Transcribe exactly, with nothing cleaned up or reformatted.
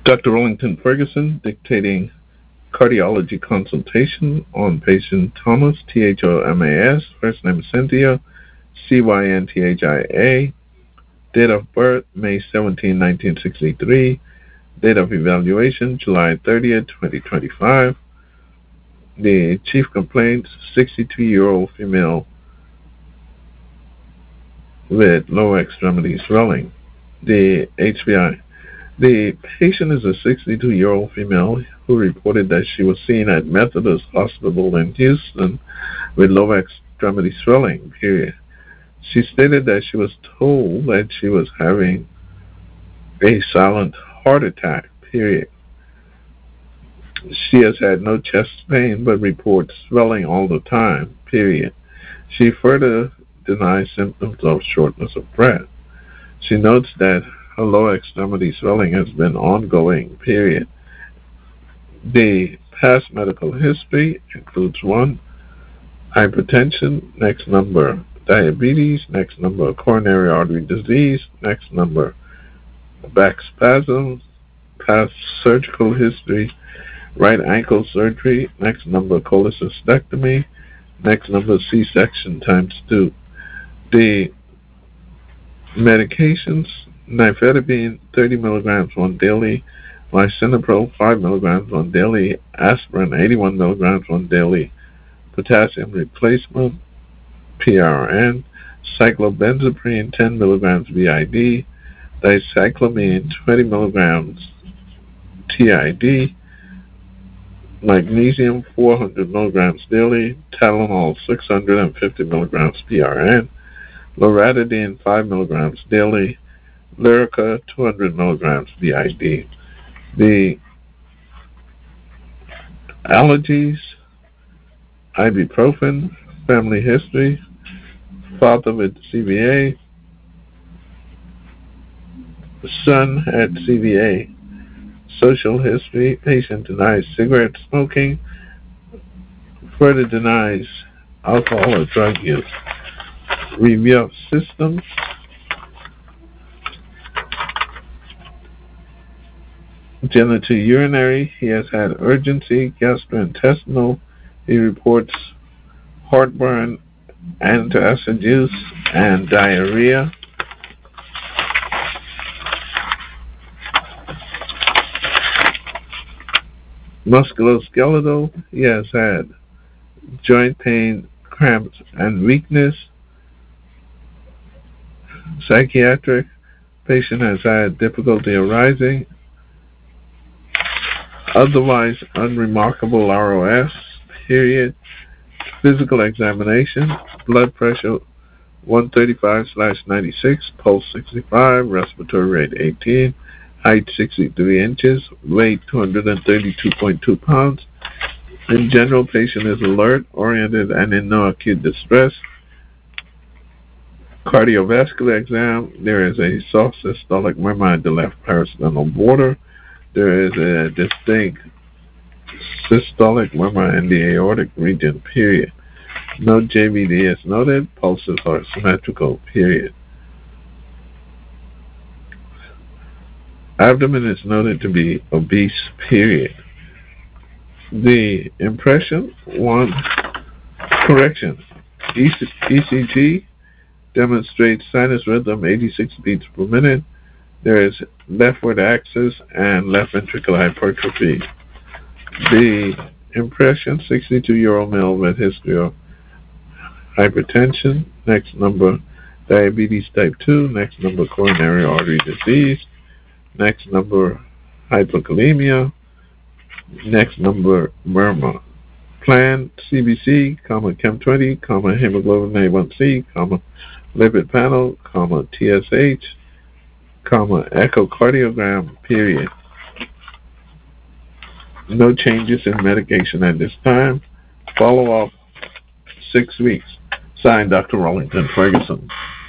Doctor Rollington Ferguson dictating cardiology consultation on patient Thomas, T H O M A S, first name Cynthia, C Y N T H I A, date of birth May seventeenth, nineteen sixty-three, date of evaluation July thirtieth, twenty twenty-five. The chief complaint, sixty-two-year-old female with lower extremity swelling. The H B I. The patient is a sixty-two-year-old female who reported that she was seen at Methodist Hospital in Houston with lower extremity swelling, period. She stated that she was told that she was having a silent heart attack, period. She has had no chest pain but reports swelling all the time, period. She further denies symptoms of shortness of breath. She notes that her lower extremity swelling has been ongoing, period. The past medical history includes one, hypertension, next number, diabetes, next number, coronary artery disease, next number, back spasms, past surgical history, right ankle surgery, next number, cholecystectomy, next number, C-section times two. The medications, nifedipine, thirty milligrams one daily, lisinopril, five milligrams one daily, aspirin, eighty-one milligrams one daily, potassium replacement, P R N, cyclobenzaprine, ten milligrams B I D, dicyclomine, twenty milligrams T I D, magnesium, four hundred milligrams daily, Tylenol, six hundred fifty milligrams P R N, loratadine, five milligrams daily, Lyrica, two hundred milligrams B I D. The allergies, ibuprofen, family history, father with C V A, son had C V A, social history, patient denies cigarette smoking, further denies alcohol or drug use. Review of systems, genitourinary, he has had urgency, gastrointestinal, he reports heartburn, antacid use, and diarrhea. Musculoskeletal, he has had joint pain, cramps, and weakness. Psychiatric, patient has had difficulty arising. Otherwise unremarkable R O S, period. Physical examination, blood pressure one thirty-five slash ninety-six, pulse sixty-five, respiratory rate eighteen, height sixty-three inches, weight two hundred thirty-two point two pounds. In general, patient is alert, oriented, and in no acute distress. Cardiovascular exam, there is a soft systolic murmur at the left parasternal border. There is a distinct systolic murmur in the aortic region, period. No J V D is noted. Pulses are symmetrical, period. Abdomen is noted to be obese, period. The impression, one, correction. E C G demonstrates sinus rhythm eighty-six beats per minute. There is leftward axis and left ventricular hypertrophy. The impression, sixty-two-year-old male with history of hypertension. Next number, diabetes type two. Next number, coronary artery disease. Next number, hypokalemia. Next number, murmur. Plan, C B C, comma, Chem twenty, comma, hemoglobin A one C, comma, lipid panel, comma, T S H, comma, echocardiogram, period. No changes in medication at this time. Follow up six weeks. Signed, Doctor Rollington Ferguson.